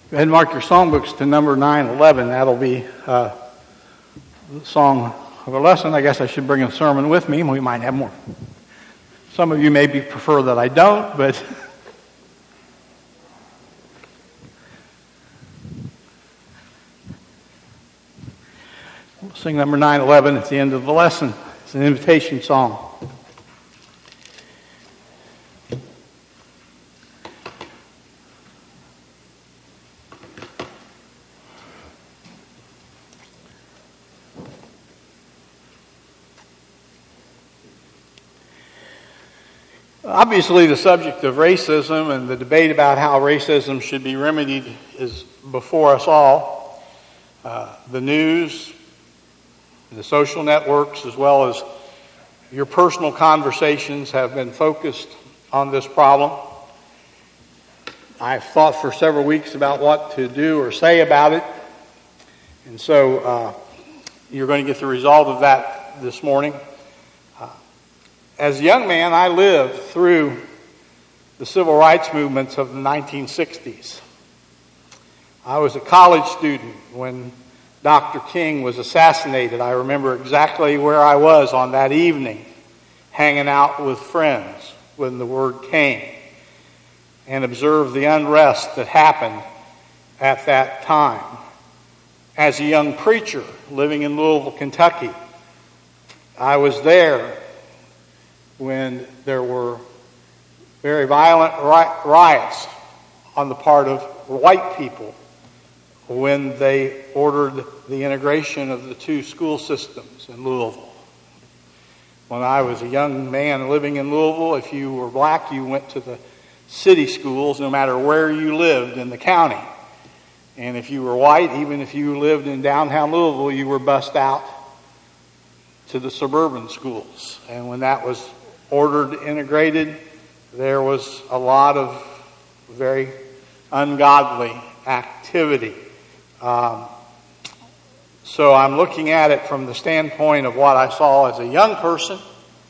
Go ahead and mark your songbooks to number 911. That'll be the song of our lesson. I guess I should bring a sermon with me. We might have more. Some of you maybe prefer that I don't, but we'll sing number 911 at the end of the lesson. It's an invitation song. Obviously, the subject of racism and the debate about how racism should be remedied is before us all. The news, the social networks, as well as your personal conversations have been focused on this problem. I've thought for several weeks about what to do or say about it. And so you're going to get the result of that this morning. As a young man, I lived through the civil rights movements of the 1960s. I was a college student when Dr. King was assassinated. I remember exactly where I was on that evening, hanging out with friends when the word came, and observed the unrest that happened at that time. As a young preacher living in Louisville, Kentucky, I was there when there were very violent riots on the part of white people when they ordered the integration of the two school systems in Louisville. When I was a young man living in Louisville, if you were black, you went to the city schools no matter where you lived in the county. And if you were white, even if you lived in downtown Louisville, you were bused out to the suburban schools. And when that was ordered integrated, there was a lot of very ungodly activity. So I'm looking at it from the standpoint of what I saw as a young person,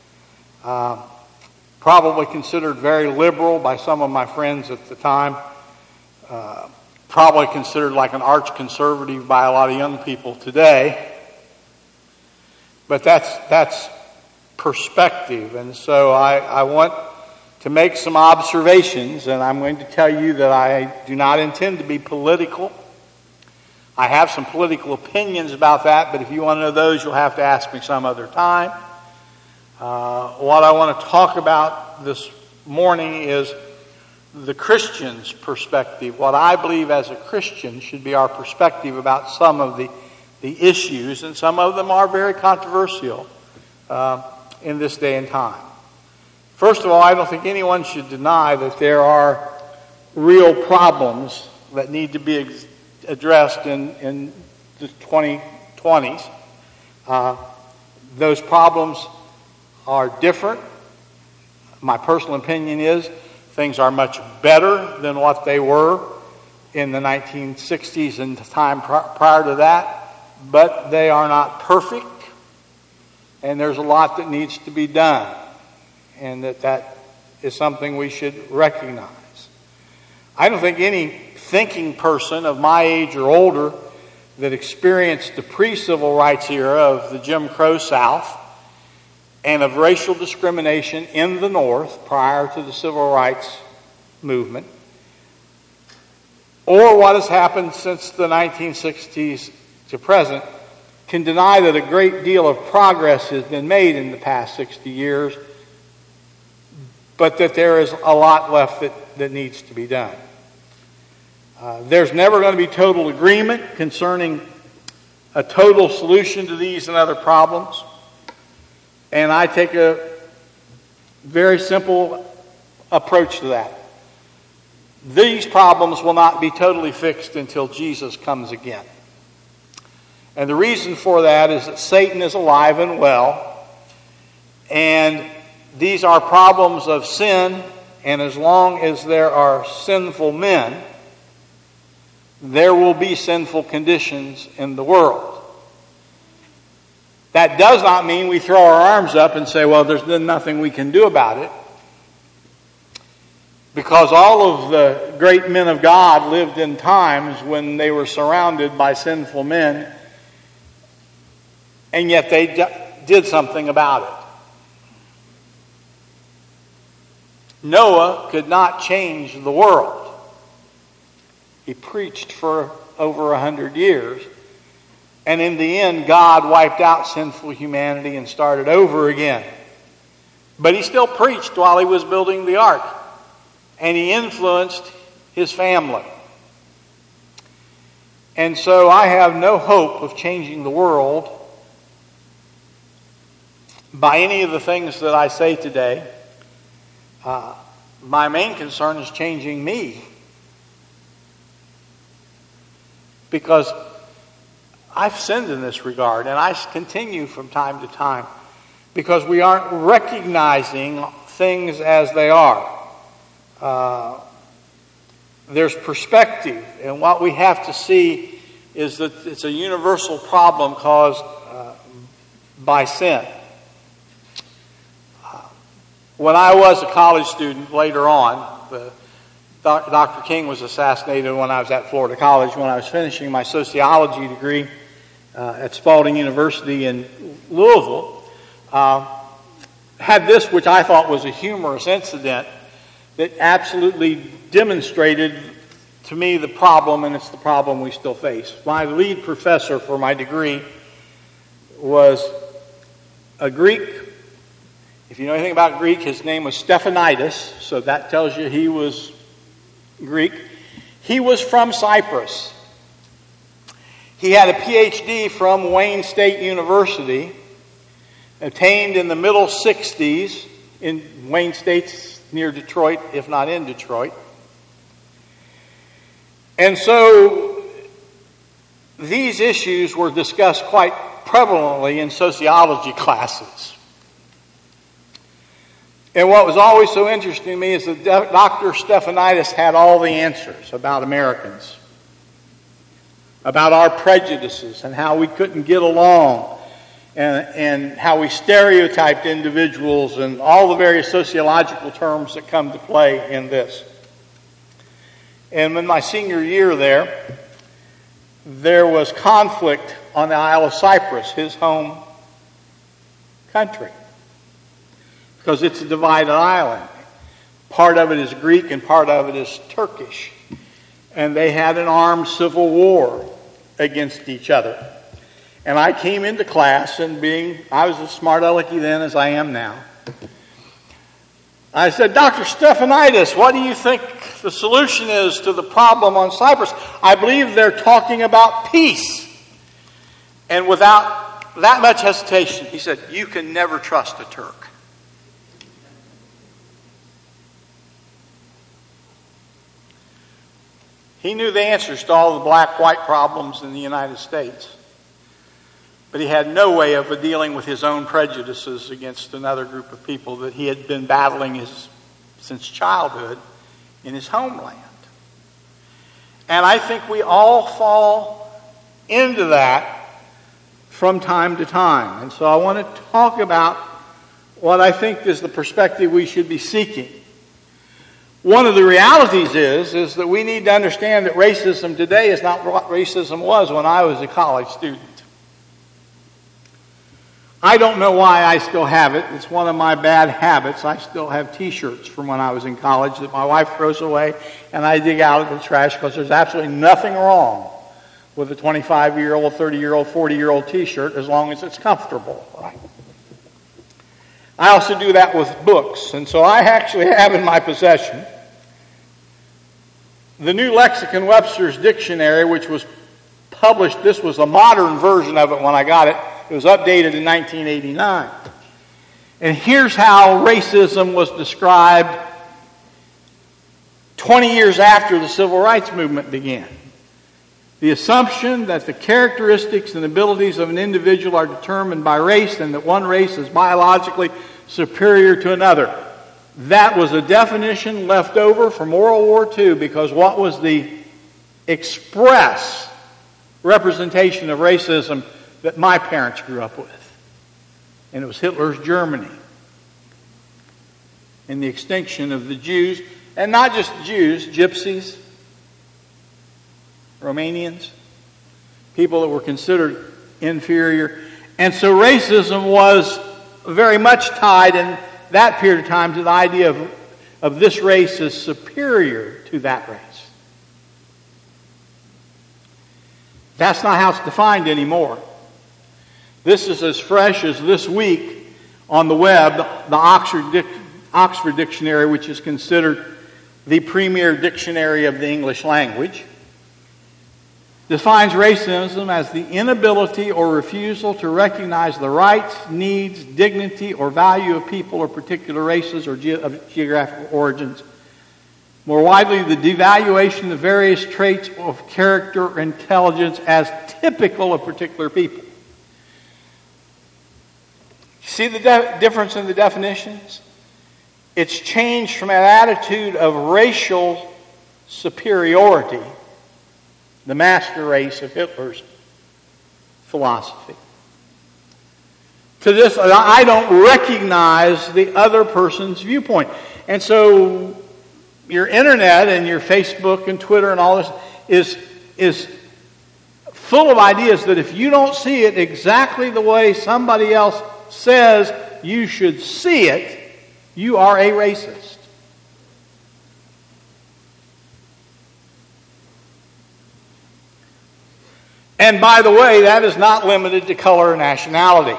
probably considered very liberal by some of my friends at the time, probably considered like an arch conservative by a lot of young people today. But that's perspective, and so I want to make some observations, and I'm going to tell you that I do not intend to be political. I have some political opinions about that, but if you want to know those, you'll have to ask me some other time. What I want to talk about this morning is the Christian's perspective. What I believe as a Christian should be our perspective about some of the issues, and some of them are very controversial in this day and time. First of all, I don't think anyone should deny that there are real problems that need to be addressed in the 2020s. Those problems are different. My personal opinion is things are much better than what they were in the 1960s and the time prior to that, but they are not perfect. And there's a lot that needs to be done, and that is something we should recognize. I don't think any thinking person of my age or older that experienced the pre-civil rights era of the Jim Crow South and of racial discrimination in the North prior to the civil rights movement, or what has happened since the 1960s to present, can deny that a great deal of progress has been made in the past 60 years, but that there is a lot left that needs to be done. There's never going to be total agreement concerning a total solution to these and other problems, and I take a very simple approach to that. These problems will not be totally fixed until Jesus comes again. And the reason for that is that Satan is alive and well, and these are problems of sin, and as long as there are sinful men, there will be sinful conditions in the world. That does not mean we throw our arms up and say, well, there's nothing we can do about it. Because all of the great men of God lived in times when they were surrounded by sinful men, and yet they did something about it. Noah could not change the world. He preached for over 100 years, and in the end, God wiped out sinful humanity and started over again. But he still preached while he was building the ark, and he influenced his family. And so I have no hope of changing the world by any of the things that I say today. My main concern is changing me. Because I've sinned in this regard, and I continue from time to time, because we aren't recognizing things as they are. There's perspective, and what we have to see is that it's a universal problem caused by sin. When I was a college student later on, Dr. King was assassinated when I was at Florida College. When I was finishing my sociology degree at Spalding University in Louisville, had this, which I thought was a humorous incident, that absolutely demonstrated to me the problem, and it's the problem we still face. My lead professor for my degree was a Greek. If you know anything about Greek, his name was Stephanitis, so that tells you he was Greek. He was from Cyprus. He had a PhD from Wayne State University, obtained in the middle 60s in Wayne State's near Detroit, if not in Detroit. And so these issues were discussed quite prevalently in sociology classes. And what was always so interesting to me is that Dr. Stephanitis had all the answers about Americans, about our prejudices and how we couldn't get along, and how we stereotyped individuals and all the various sociological terms that come to play in this. And in my senior year there was conflict on the Isle of Cyprus, his home country, because it's a divided island. Part of it is Greek and part of it is Turkish. And they had an armed civil war against each other. And I came into class, and I was as smart alecky then as I am now. I said, Dr. Stephanitis, what do you think the solution is to the problem on Cyprus? I believe they're talking about peace. And without that much hesitation, he said, you can never trust a Turk. He knew the answers to all the black-white problems in the United States. But he had no way of dealing with his own prejudices against another group of people that he had been battling since childhood in his homeland. And I think we all fall into that from time to time. And so I want to talk about what I think is the perspective we should be seeking. One of the realities is that we need to understand that racism today is not what racism was when I was a college student. I don't know why I still have it. It's one of my bad habits. I still have T-shirts from when I was in college that my wife throws away and I dig out of the trash because there's absolutely nothing wrong with a 25-year-old, 30-year-old, 40-year-old T-shirt as long as it's comfortable, right? I also do that with books. And so I actually have in my possession the New Lexicon Webster's Dictionary, which was published. This was a modern version of it when I got it. It was updated in 1989. And here's how racism was described 20 years after the Civil Rights Movement began. The assumption that the characteristics and abilities of an individual are determined by race and that one race is biologically superior to another. That was a definition left over from World War II because what was the express representation of racism that my parents grew up with? And it was Hitler's Germany and the extinction of the Jews And not just Jews, gypsies, Romanians, people that were considered inferior. And so racism was very much tied in that period of time to the idea of this race as superior to that race. That's not how it's defined anymore. This is as fresh as this week on the web, the Oxford Dictionary, which is considered the premier dictionary of the English language, defines racism as the inability or refusal to recognize the rights, needs, dignity, or value of people or particular races or geographical origins. More widely, the devaluation of various traits of character or intelligence as typical of particular people. See the difference in the definitions? It's changed from an attitude of racial superiority, the master race of Hitler's philosophy, to this, I don't recognize the other person's viewpoint. And so your internet and your Facebook and Twitter and all this is full of ideas that if you don't see it exactly the way somebody else says you should see it, you are a racist. And by the way, that is not limited to color or nationality.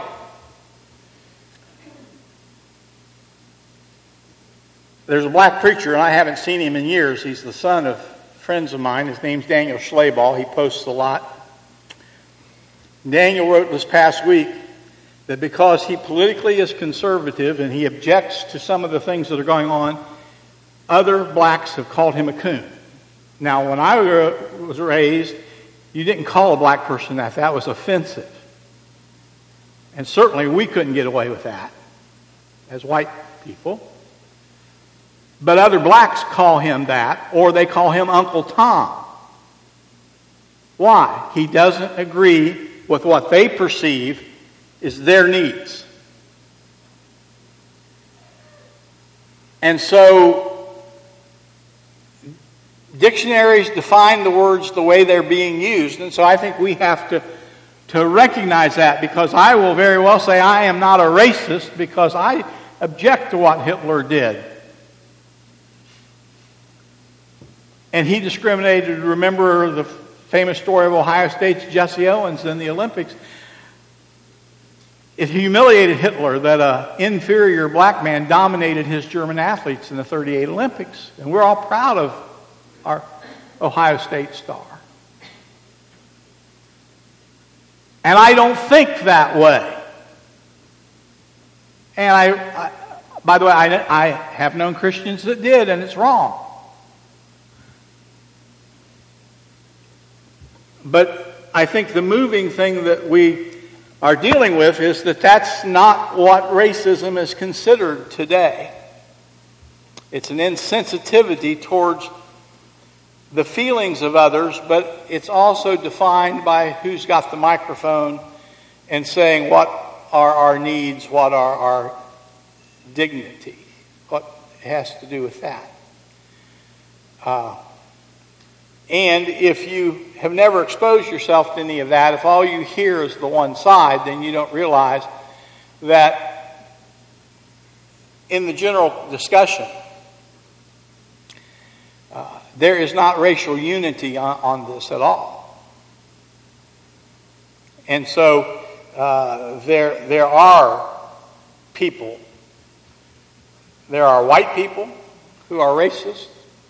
There's a black preacher, and I haven't seen him in years. He's the son of friends of mine. His name's Daniel Schlaball. He posts a lot. Daniel wrote this past week that because he politically is conservative and he objects to some of the things that are going on, other blacks have called him a coon. Now, when I was raised, you didn't call a black person that. That was offensive. And certainly we couldn't get away with that as white people. But other blacks call him that, or they call him Uncle Tom. Why? He doesn't agree with what they perceive is their needs. And so dictionaries define the words the way they're being used, and so I think we have to recognize that, because I will very well say I am not a racist because I object to what Hitler did. And he discriminated. Remember the famous story of Ohio State's Jesse Owens in the Olympics. It humiliated Hitler that an inferior black man dominated his German athletes in the 38 Olympics. And we're all proud of our Ohio State star. And I don't think that way. And I by the way, I have known Christians that did, and it's wrong. But I think the moving thing that we are dealing with is that that's not what racism is considered today. It's an insensitivity towards the feelings of others, but it's also defined by who's got the microphone and saying what are our needs, what are our dignity, what has to do with that. And if you have never exposed yourself to any of that, if all you hear is the one side, then you don't realize that in the general discussion, there is not racial unity on this at all. And so there are people, there are white people who are racist.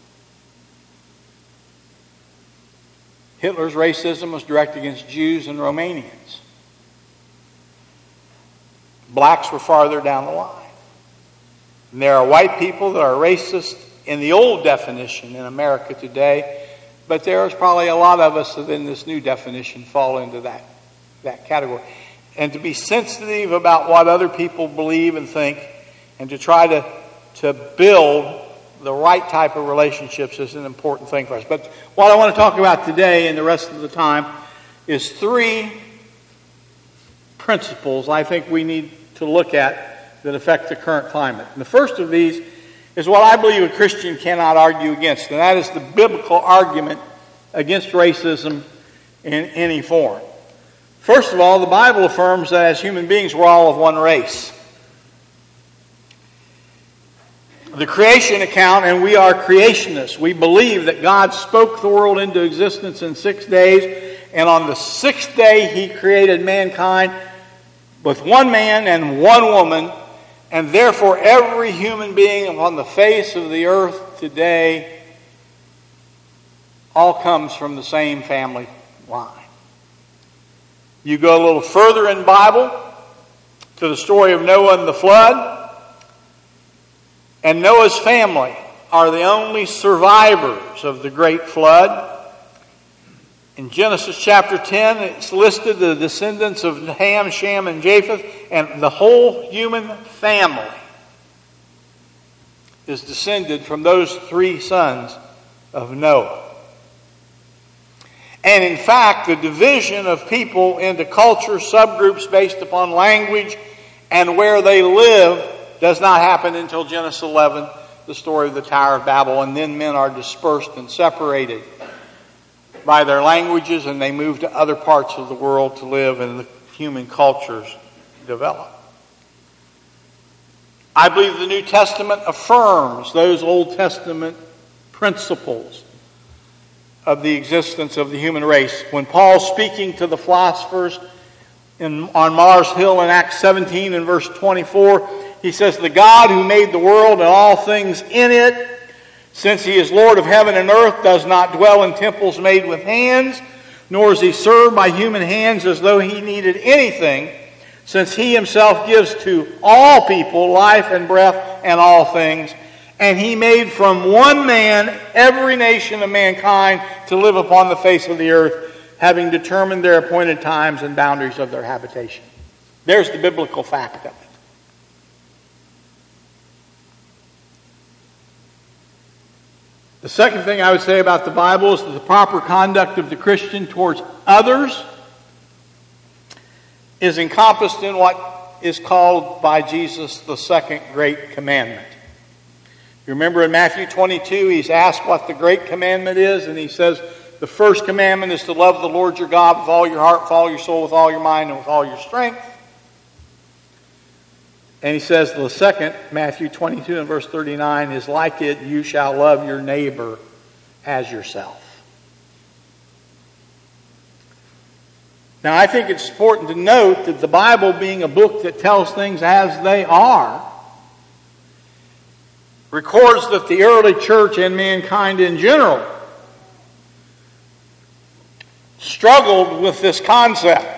Hitler's racism was directed against Jews and Romanians. Blacks were farther down the line. And there are white people that are racist in the old definition in America today, but there's probably a lot of us that in this new definition fall into that category. And to be sensitive about what other people believe and think, and to try to build the right type of relationships is an important thing for us. But what I want to talk about today and the rest of the time is three principles I think we need to look at that affect the current climate. And the first of these is what I believe a Christian cannot argue against, and that is the biblical argument against racism in any form. First of all, the Bible affirms that as human beings we're all of one race. The creation account, and we are creationists. We believe that God spoke the world into existence in 6 days, and on the sixth day He created mankind with one man and one woman, and therefore every human being upon the face of the earth today all comes from the same family line. You go a little further in the Bible to the story of Noah and the flood, and Noah's family are the only survivors of the great flood. In Genesis chapter 10, it's listed the descendants of Ham, Shem, and Japheth, and the whole human family is descended from those three sons of Noah. And in fact, the division of people into culture subgroups based upon language and where they live does not happen until Genesis 11, the story of the Tower of Babel, and then men are dispersed and separated by their languages, and they move to other parts of the world to live, and the human cultures develop. I believe the New Testament affirms those Old Testament principles of the existence of the human race. When Paul's speaking to the philosophers on Mars Hill in Acts 17 and verse 24, he says, "The God who made the world and all things in it, since He is Lord of heaven and earth, does not dwell in temples made with hands, nor is He served by human hands as though He needed anything, since He Himself gives to all people life and breath and all things. And He made from one man every nation of mankind to live upon the face of the earth, having determined their appointed times and boundaries of their habitation." There's the biblical fact of it. The second thing I would say about the Bible is that the proper conduct of the Christian towards others is encompassed in what is called by Jesus the second great commandment. You remember in Matthew 22, He's asked what the great commandment is, and He says the first commandment is to love the Lord your God with all your heart, with all your soul, with all your mind, and with all your strength. And He says the second, Matthew 22 and verse 39, is like it, you shall love your neighbor as yourself. Now, I think it's important to note that the Bible, being a book that tells things as they are, records that the early church and mankind in general struggled with this concept.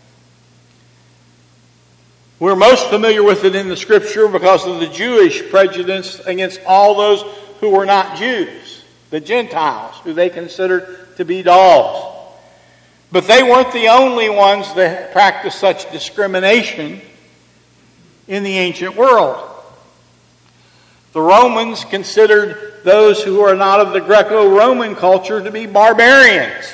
We're most familiar with it in the Scripture because of the Jewish prejudice against all those who were not Jews, the Gentiles, who they considered to be dogs. But they weren't the only ones that practiced such discrimination in the ancient world. The Romans considered those who are not of the Greco-Roman culture to be barbarians.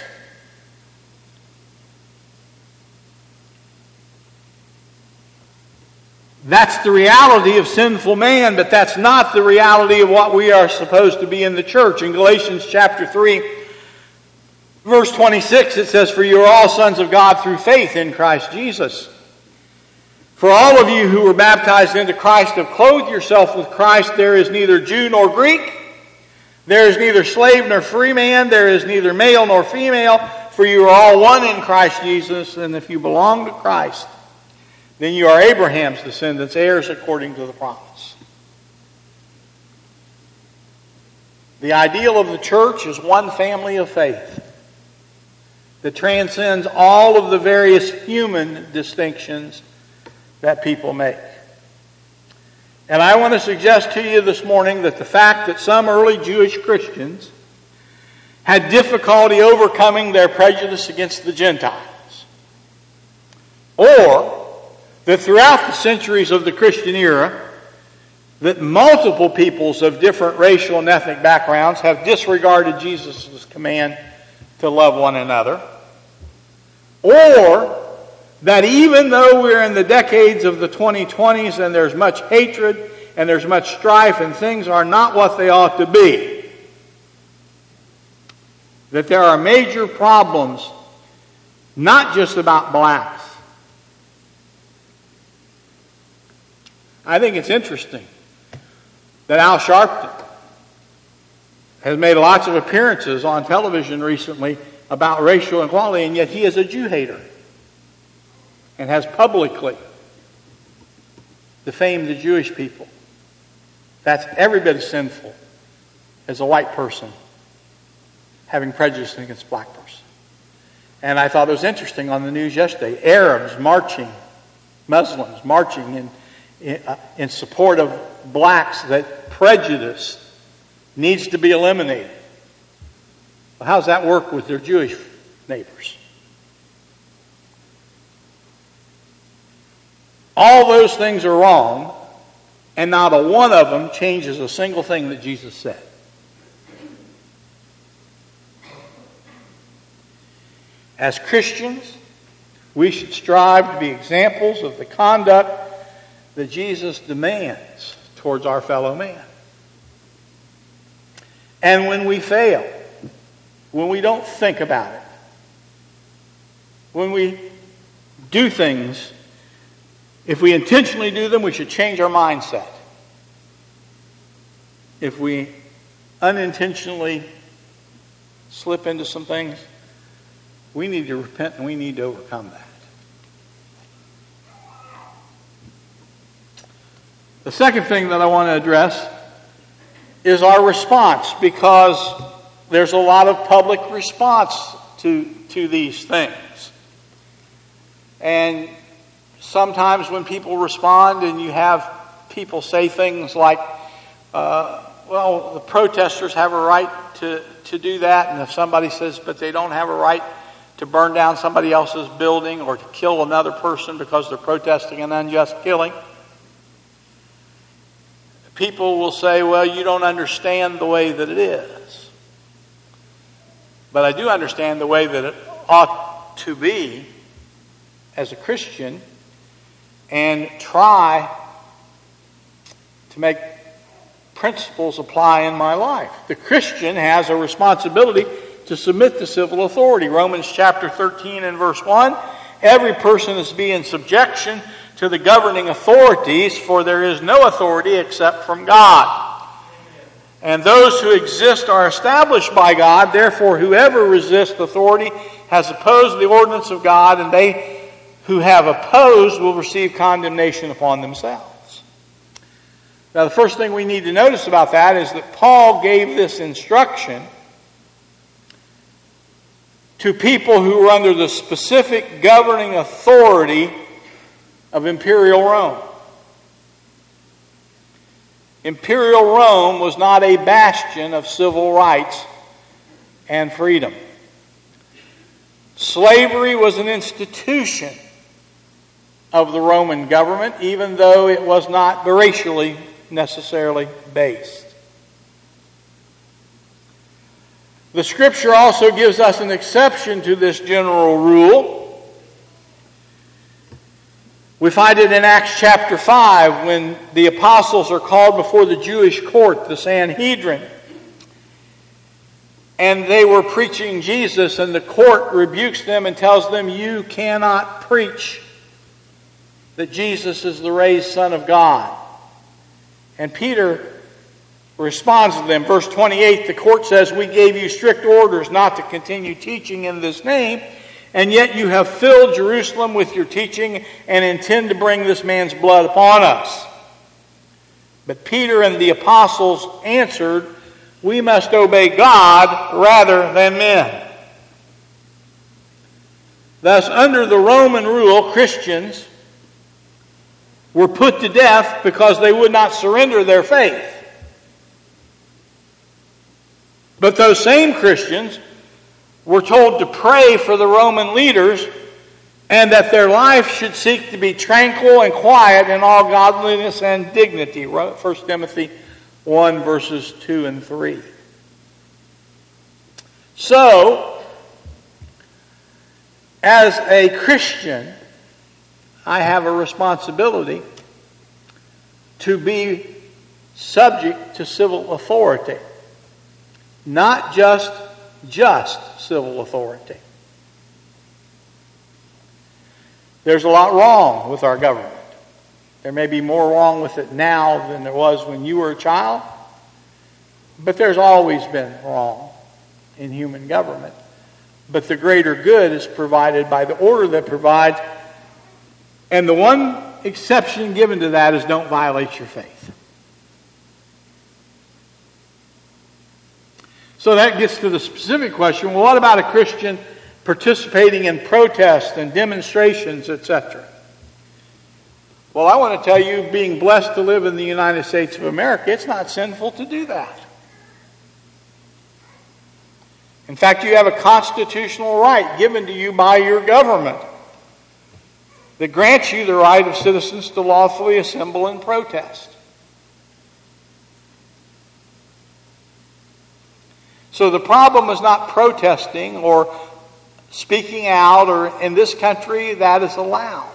That's the reality of sinful man, but that's not the reality of what we are supposed to be in the church. In Galatians chapter 3, verse 26, it says, "For you are all sons of God through faith in Christ Jesus. For all of you who were baptized into Christ have clothed yourself with Christ. There is neither Jew nor Greek. There is neither slave nor free man. There is neither male nor female. For you are all one in Christ Jesus. And if you belong to Christ, then you are Abraham's descendants, heirs according to the promise." The ideal of the church is one family of faith that transcends all of the various human distinctions that people make. And I want to suggest to you this morning that the fact that some early Jewish Christians had difficulty overcoming their prejudice against the Gentiles, or that throughout the centuries of the Christian era, that multiple peoples of different racial and ethnic backgrounds have disregarded Jesus' command to love one another, or that even though we're in the decades of the 2020s and there's much hatred and there's much strife, and things are not what they ought to be. That there are major problems, not just about blacks. I think it's interesting that Al Sharpton has made lots of appearances on television recently about racial equality, and yet he is a Jew hater and has publicly defamed the Jewish people. That's every bit as sinful as a white person having prejudice against a black person. And I thought it was interesting on the news yesterday, Arabs marching, Muslims marching in support of blacks, that prejudice needs to be eliminated. Well, how does that work with their Jewish neighbors? All those things are wrong, and not a one of them changes a single thing that Jesus said. As Christians, we should strive to be examples of the conduct that Jesus demands towards our fellow man. And when we fail, when we don't think about it, when we do things, if we intentionally do them, we should change our mindset. If we unintentionally slip into some things, we need to repent and we need to overcome that. The second thing that I want to address is our response, because there's a lot of public response to these things. And sometimes when people respond and you have people say things like, well, the protesters have a right to do that, and if somebody says, but they don't have a right to burn down somebody else's building or to kill another person because they're protesting an unjust killing, people will say, well, you don't understand the way that it is. But I do understand the way that it ought to be as a Christian, and try to make principles apply in my life. The Christian has a responsibility to submit to civil authority. Romans chapter 13 and verse 1, every person is to be in subjection to the governing authorities, for there is no authority except from God. And those who exist are established by God. Therefore, whoever resists authority has opposed the ordinance of God, and they who have opposed will receive condemnation upon themselves. Now, the first thing we need to notice about that is that Paul gave this instruction to people who were under the specific governing authority of Imperial Rome. Imperial Rome was not a bastion of civil rights and freedom. Slavery was an institution of the Roman government, even though it was not racially necessarily based. The Scripture also gives us an exception to this general rule. We find it in Acts chapter 5 when the apostles are called before the Jewish court, the Sanhedrin. And they were preaching Jesus, and the court rebukes them and tells them, you cannot preach that Jesus is the raised Son of God. And Peter responds to them. Verse 28, the court says, we gave you strict orders not to continue teaching in this name, and yet you have filled Jerusalem with your teaching and intend to bring this man's blood upon us. But Peter and the apostles answered, we must obey God rather than men. Thus, under the Roman rule, Christians were put to death because they would not surrender their faith. But those same Christians were told to pray for the Roman leaders and that their life should seek to be tranquil and quiet in all godliness and dignity. 1 Timothy 1 verses 2 and 3. So, as a Christian, I have a responsibility to be subject to civil authority. Not just civil authority. There's a lot wrong with our government. There may be more wrong with it now than there was when you were a child, but there's always been wrong in human government. But the greater good is provided by the order that provides, and the one exception given to that is don't violate your faith. So that gets to the specific question, well, what about a Christian participating in protests and demonstrations, etc.? Well, I want to tell you, being blessed to live in the United States of America, it's not sinful to do that. In fact, you have a constitutional right given to you by your government that grants you the right of citizens to lawfully assemble and protest. So the problem is not protesting or speaking out, or in this country that is allowed.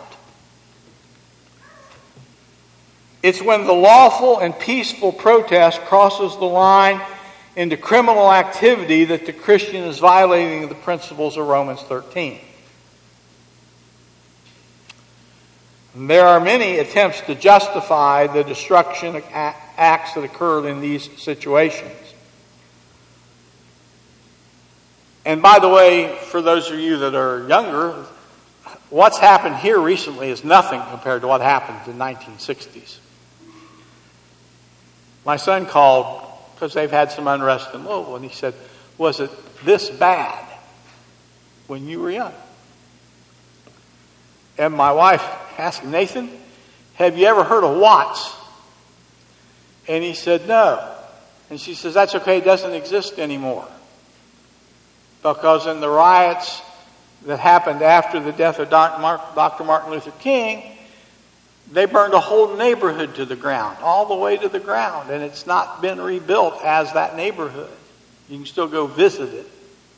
It's when the lawful and peaceful protest crosses the line into criminal activity that the Christian is violating the principles of Romans 13. And there are many attempts to justify the destruction acts that occurred in these situations. And by the way, for those of you that are younger, what's happened here recently is nothing compared to what happened in the 1960s. My son called because they've had some unrest in Louisville, and he said, was it this bad when you were young? And my wife asked him, Nathan, have you ever heard of Watts? And he said, no. And she says, that's okay, it doesn't exist anymore. Because in the riots that happened after the death of Dr. Martin Luther King, they burned a whole neighborhood to the ground, all the way to the ground, and it's not been rebuilt as that neighborhood. You can still go visit it.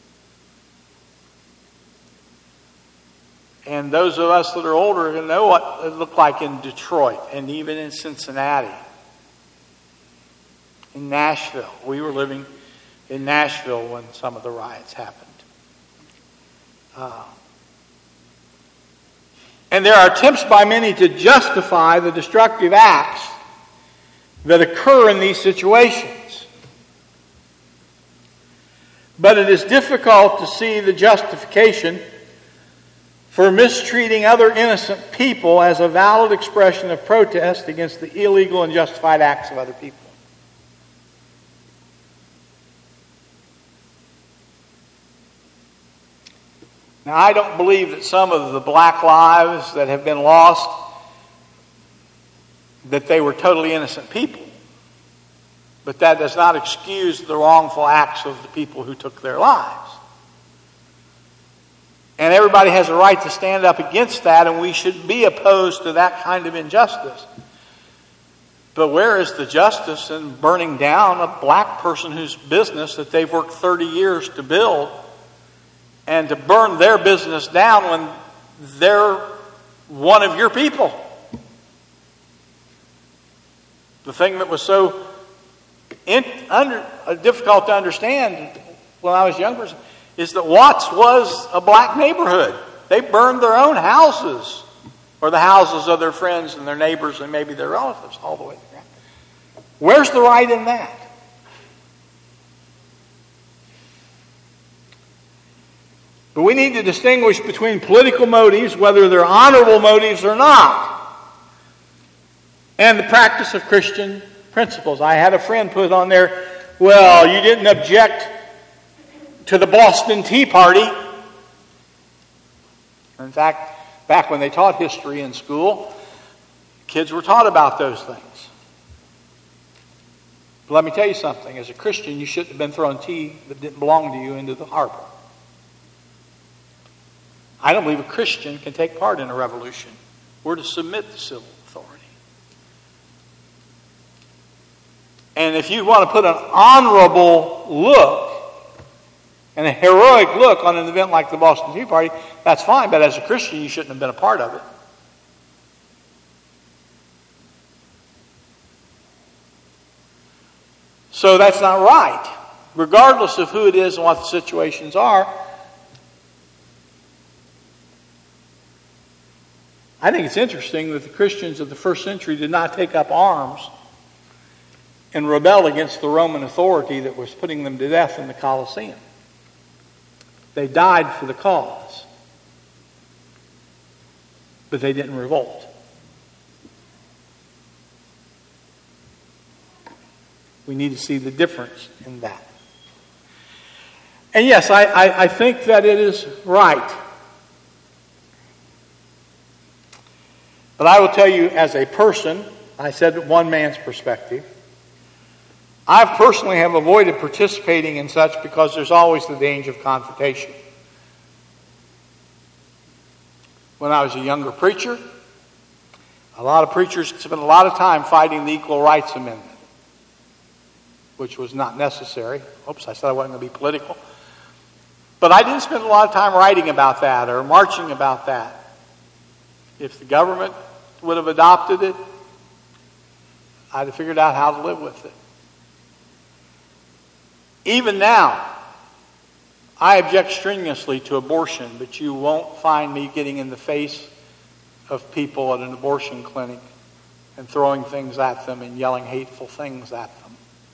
And those of us that are older know what it looked like in Detroit and even in Cincinnati, in Nashville. We were living in Nashville when some of the riots happened. And there are attempts by many to justify the destructive acts that occur in these situations. But it is difficult to see the justification for mistreating other innocent people as a valid expression of protest against the illegal and justified acts of other people. Now, I don't believe that some of the black lives that have been lost, that they were totally innocent people. But that does not excuse the wrongful acts of the people who took their lives. And everybody has a right to stand up against that, and we should be opposed to that kind of injustice. But where is the justice in burning down a black person whose business that they've worked 30 years to build, and to burn their business down when they're one of your people? The thing that was so difficult to understand when I was younger is that Watts was a black neighborhood. They burned their own houses, or the houses of their friends and their neighbors and maybe their relatives, all the way to the ground. Where's the right in that? But we need to distinguish between political motives, whether they're honorable motives or not, and the practice of Christian principles. I had a friend put on there, well, you didn't object to the Boston Tea Party. In fact, back when they taught history in school, kids were taught about those things. But let me tell you something. As a Christian, you shouldn't have been throwing tea that didn't belong to you into the harbor. I don't believe a Christian can take part in a revolution. We're to submit to civil authority. And if you want to put an honorable look and a heroic look on an event like the Boston Tea Party, that's fine, but as a Christian, you shouldn't have been a part of it. So that's not right. Regardless of who it is and what the situations are, I think it's interesting that the Christians of the first century did not take up arms and rebel against the Roman authority that was putting them to death in the Colosseum. They died for the cause, but they didn't revolt. We need to see the difference in that. And yes, I think that it is right. But I will tell you, as a person, I said one man's perspective, I personally have avoided participating in such because there's always the danger of confrontation. When I was a younger preacher, a lot of preachers spent a lot of time fighting the Equal Rights Amendment, which was not necessary. Oops, I said I wasn't going to be political. But I didn't spend a lot of time writing about that or marching about that. If the government would have adopted it, I'd have figured out how to live with it. Even now, I object strenuously to abortion, but you won't find me getting in the face of people at an abortion clinic and throwing things at them and yelling hateful things at them.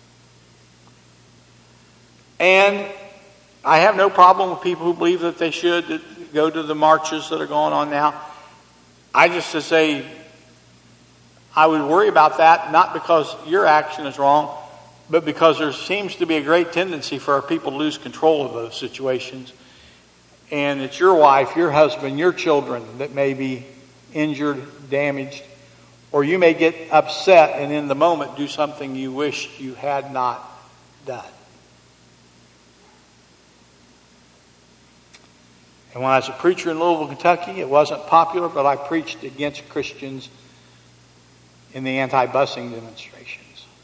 And I have no problem with people who believe that they should go to the marches that are going on now. I just to say, I would worry about that, not because your action is wrong, but because there seems to be a great tendency for our people to lose control of those situations. And it's your wife, your husband, your children that may be injured, damaged, or you may get upset and in the moment do something you wish you had not done. And when I was a preacher in Louisville, Kentucky, it wasn't popular, but I preached against Christians in the anti-busing demonstrations.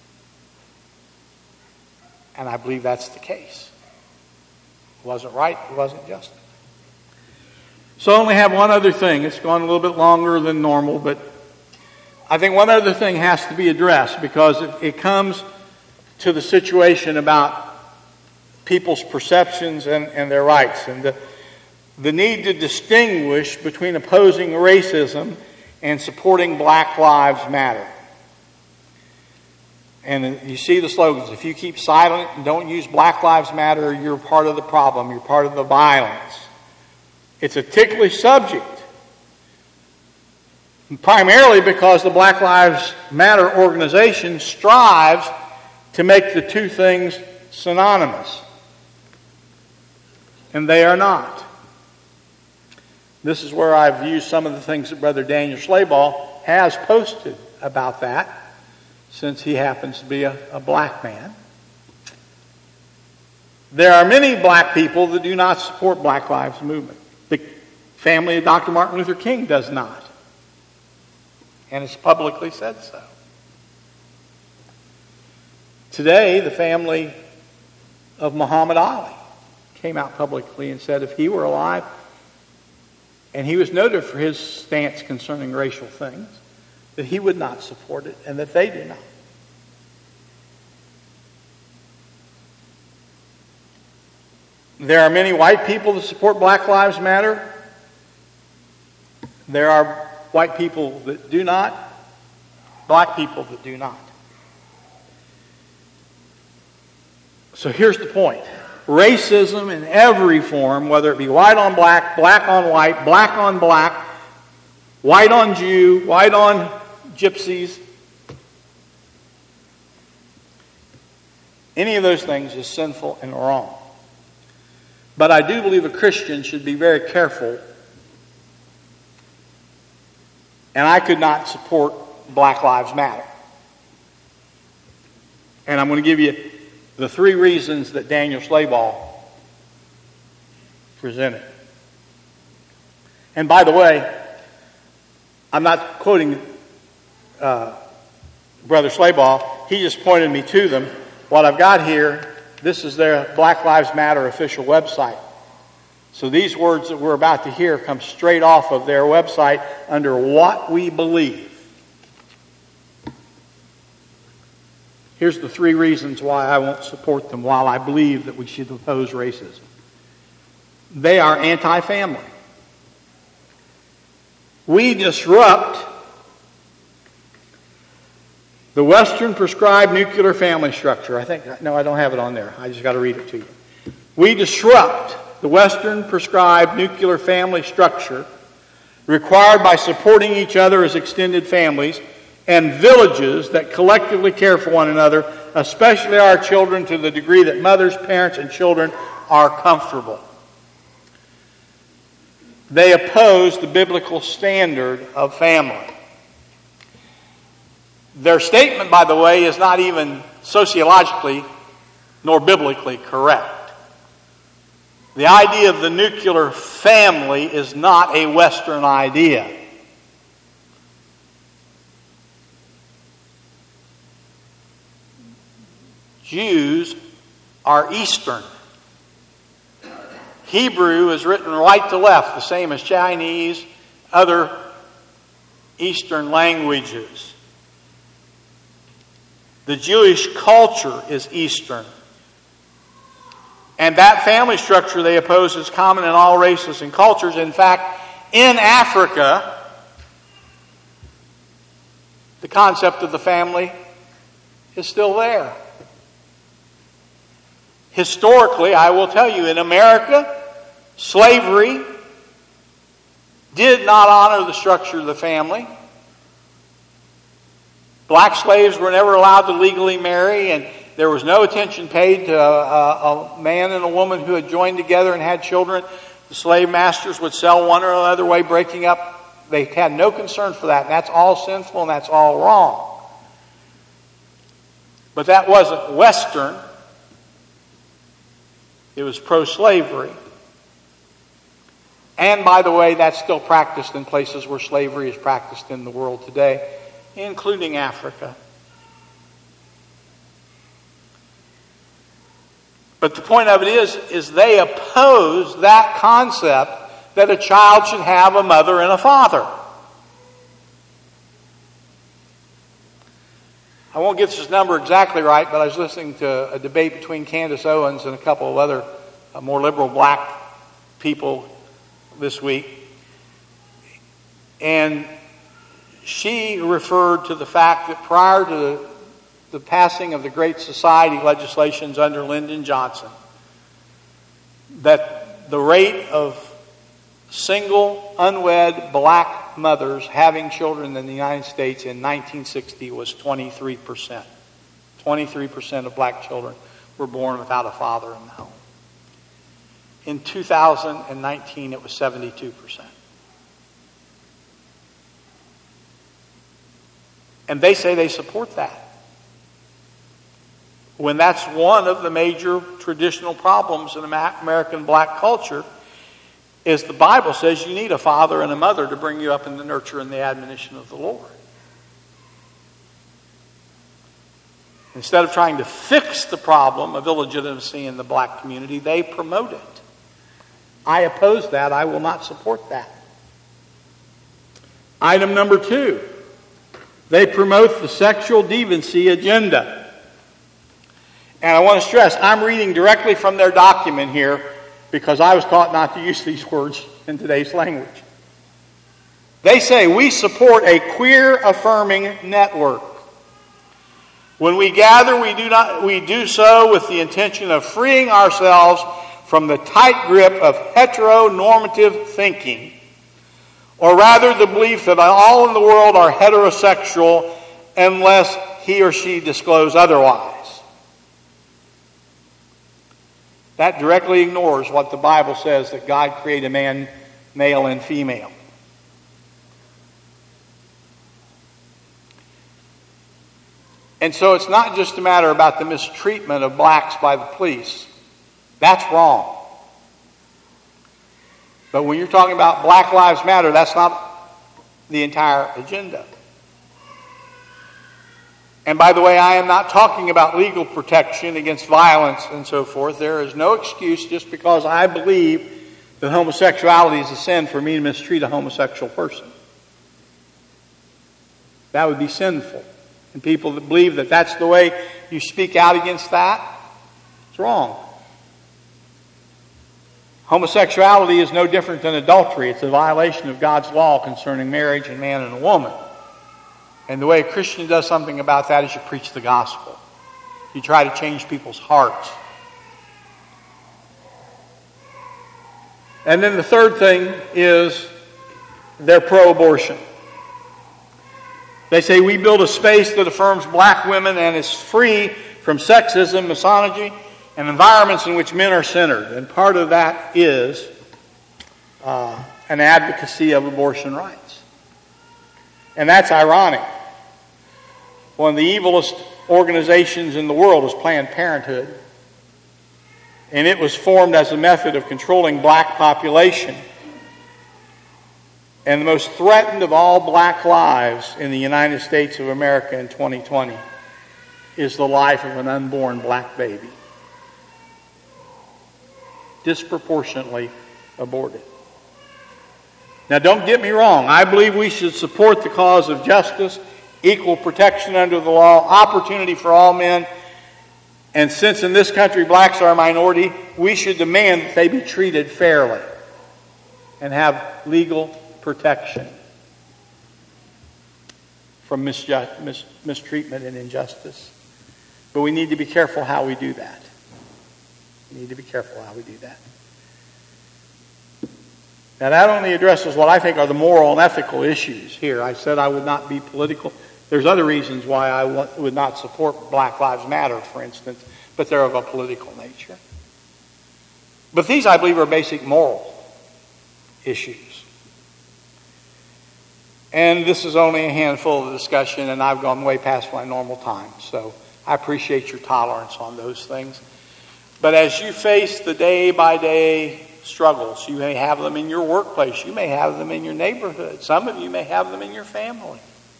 And I believe that's the case. It wasn't right, it wasn't just. So I only have one other thing. It's gone a little bit longer than normal, but I think one other thing has to be addressed because it comes to the situation about people's perceptions and their rights. And the need to distinguish between opposing racism and supporting Black Lives Matter. And you see the slogans, if you keep silent and don't use Black Lives Matter, you're part of the problem, you're part of the violence. It's a ticklish subject. Primarily because the Black Lives Matter organization strives to make the two things synonymous. And they are not. This is where I've used some of the things that Brother Daniel Schlabach has posted about that, since he happens to be a black man. There are many black people that do not support Black Lives Movement. The family of Dr. Martin Luther King does not. And it's publicly said so. Today, the family of Muhammad Ali came out publicly and said if he were alive, and he was noted for his stance concerning racial things, that he would not support it and that they do not. There are many white people that support Black Lives Matter. There are white people that do not, black people that do not. So here's the point. Racism in every form, whether it be white on black, black on white, black on black, white on Jew, white on gypsies, any of those things is sinful and wrong. But I do believe a Christian should be very careful. And I could not support Black Lives Matter. And I'm going to give you the 3 reasons that Daniel Schlabach presented. And by the way, I'm not quoting Brother Schlabach. He just pointed me to them. What I've got here, this is their Black Lives Matter official website. So these words that we're about to hear come straight off of their website under What We Believe. Here's the 3 reasons why I won't support them while I believe that we should oppose racism. They are anti-family. We disrupt the Western prescribed nuclear family structure. I don't have it on there. I just got to read it to you. We disrupt the Western prescribed nuclear family structure required by supporting each other as extended families and villages that collectively care for one another, especially our children, to the degree that mothers, parents, and children are comfortable. They oppose the biblical standard of family. Their statement, by the way, is not even sociologically nor biblically correct. The idea of the nuclear family is not a Western idea. Jews are Eastern. Hebrew is written right to left, the same as Chinese, other Eastern languages. The Jewish culture is Eastern. And that family structure they oppose is common in all races and cultures. In fact, in Africa, the concept of the family is still there. Historically, I will tell you, in America, slavery did not honor the structure of the family. Black slaves were never allowed to legally marry, and there was no attention paid to a man and a woman who had joined together and had children. The slave masters would sell one or another way, breaking up. They had no concern for that. And that's all sinful and that's all wrong. But that wasn't Western. It was pro-slavery. And by the way, that's still practiced in places where slavery is practiced in the world today, including Africa. But the point of it is they oppose that concept that a child should have a mother and a father. I won't get this number exactly right, but I was listening to a debate between Candace Owens and a couple of other more liberal black people this week. And she referred to the fact that prior to the passing of the Great Society legislations under Lyndon Johnson, that the rate of single, unwed black mothers having children in the United States in 1960 was 23%. 23% of black children were born without a father in the home. In 2019, it was 72%. And they say they support that, when that's one of the major traditional problems in American black culture, is the Bible says you need a father and a mother to bring you up in the nurture and the admonition of the Lord. Instead of trying to fix the problem of illegitimacy in the black community, they promote it. I oppose that. I will not support that. Item number 2, they promote the sexual deviancy agenda. And I want to stress, I'm reading directly from their document here because I was taught not to use these words in today's language. They say, we support a queer-affirming network. When we gather, we do so with the intention of freeing ourselves from the tight grip of heteronormative thinking, or rather the belief that all in the world are heterosexual unless he or she disclose otherwise. That directly ignores what the Bible says, that God created man, male and female. And so it's not just a matter about the mistreatment of blacks by the police. That's wrong. But when you're talking about Black Lives Matter, that's not the entire agenda. And by the way, I am not talking about legal protection against violence and so forth. There is no excuse just because I believe that homosexuality is a sin for me to mistreat a homosexual person. That would be sinful. And people that believe that that's the way you speak out against that, it's wrong. Homosexuality is no different than adultery. It's a violation of God's law concerning marriage and man and a woman. And the way a Christian does something about that is you preach the gospel. You try to change people's hearts. And then the third thing is they're pro-abortion. They say we build a space that affirms black women and is free from sexism, misogyny, and environments in which men are centered. And part of that is an advocacy of abortion rights. And that's ironic. One of the evilest organizations in the world is Planned Parenthood. And it was formed as a method of controlling black population. And the most threatened of all black lives in the United States of America in 2020 is the life of an unborn black baby. Disproportionately aborted. Now don't get me wrong. I believe we should support the cause of justice, equal protection under the law, opportunity for all men. And since in this country blacks are a minority, we should demand that they be treated fairly and have legal protection from mistreatment and injustice. But we need to be careful how we do that. We need to be careful how we do that. Now that only addresses what I think are the moral and ethical issues here. I said I would not be political. There's other reasons why I would not support Black Lives Matter, for instance, but they're of a political nature. But these, I believe, are basic moral issues. And this is only a handful of the discussion, and I've gone way past my normal time. So I appreciate your tolerance on those things. But as you face the day-by-day struggles, you may have them in your workplace. You may have them in your neighborhood. Some of you may have them in your family.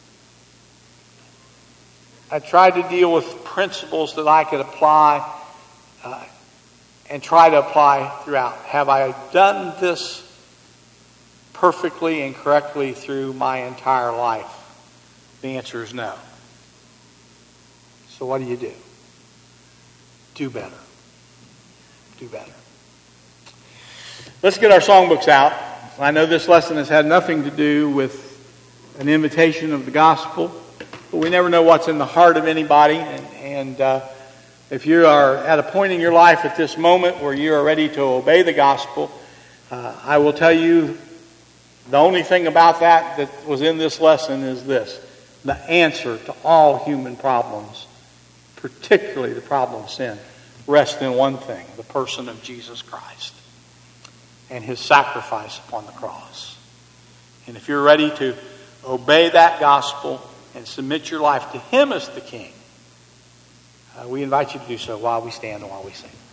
I tried to deal with principles that I could apply and try to apply throughout. Have I done this perfectly and correctly through my entire life? The answer is no. So what do? Do better. Do better. Let's get our songbooks out. I know this lesson has had nothing to do with an invitation of the gospel, but we never know what's in the heart of anybody. And if you are at a point in your life at this moment where you are ready to obey the gospel, I will tell you the only thing about that was in this lesson is this: the answer to all human problems, particularly the problem of sin, rests in one thing: the person of Jesus Christ and his sacrifice upon the cross. And if you're ready to obey that gospel and submit your life to him as the King, we invite you to do so while we stand and while we sing.